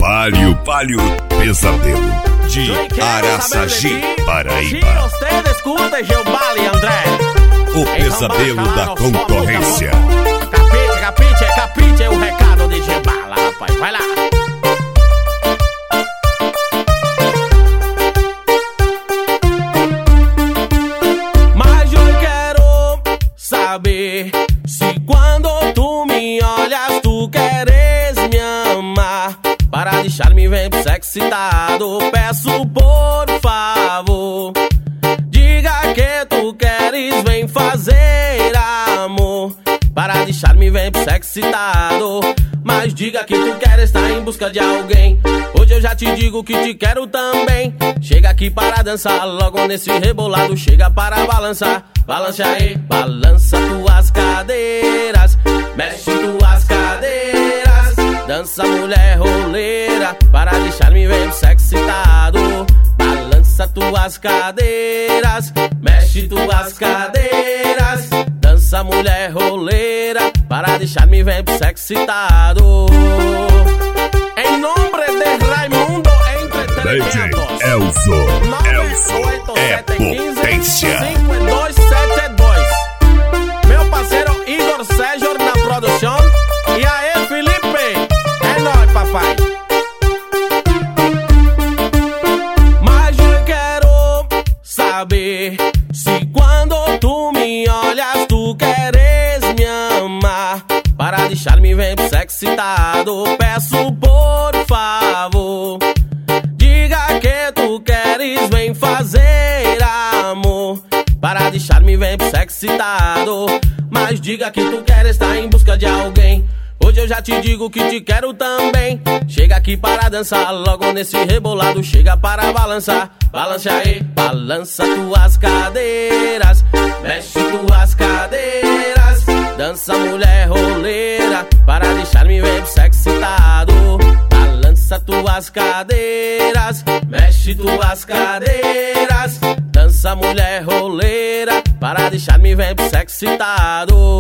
Palio Pesadelo de Araçagi, Paraíba. O pesadelo da concorrência. Capite é o recado de Gebala, rapaz. Vai lá. Mas eu quero saber se quando tu me olhas tu queres me amar. Para deixar-me bem excitado, peço por favor. Diga que tu queres, vem fazer amor. Para deixar-me bem excitado, mas diga que tu queres estar em busca de alguém. Hoje eu já te digo que te quero também. Chega aqui para dançar, logo nesse rebolado. Chega para balançar, balança aí. Balança tuas cadeiras, mexe tuas cadeiras. Dança mulher roleira, para deixar-me bem excitado. Balança tuas cadeiras, mexe tuas cadeiras. Dança mulher roleira, para deixar-me bem excitado. Em nome de Raimundo Entretenimiento. Elzo é potência. 5272. Meu parceiro Igor Sérgio na produção. E aí, Felipe? É nóis, papai. Mas eu quero saber se quando tu me olhas tu queres me amar. Para deixar-me bem excitado, peço por favor. Diga que tu queres, vem fazer amor. Para deixar-me bem excitado, mas diga que tu queres estar em busca de alguém. Hoje eu já te digo que te quero também. Chega aqui para dançar, logo nesse rebolado. Chega para balançar, balança aí. Balança tuas cadeiras, mexe tuas cadeiras. Dança mulher roleira, para deixar-me bem excitado. Balança tuas cadeiras, mexe tuas cadeiras. Dança mulher roleira, para deixar-me bem excitado.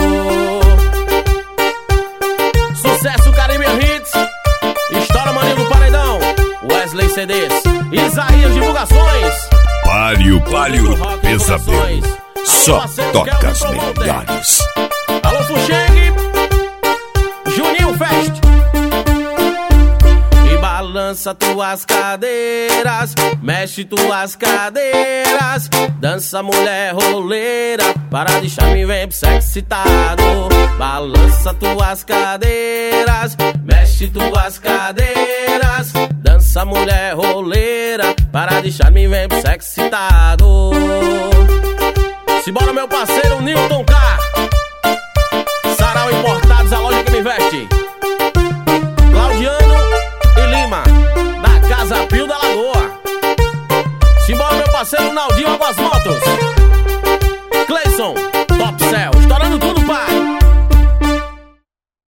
Sucesso Caribe Hits, História Maninho do Paredão, Wesley CDs, Isaías Divulgações, Palio Pesadelo, só toca as melhores. Alô Fuxeng, Juninho Fest. E balança tuas cadeiras, mexe tuas cadeiras. Dança mulher roleira, para deixar-me bem excitado. Balança tuas cadeiras, mexe tuas cadeiras. Dança mulher roleira, para deixar-me bem excitado. Simbora meu parceiro Newton K, Sarau Importados, a loja que me veste. Claudiano e Lima, da Casa Pio da Lagoa. Simbora meu parceiro Naldinho Águas Motos.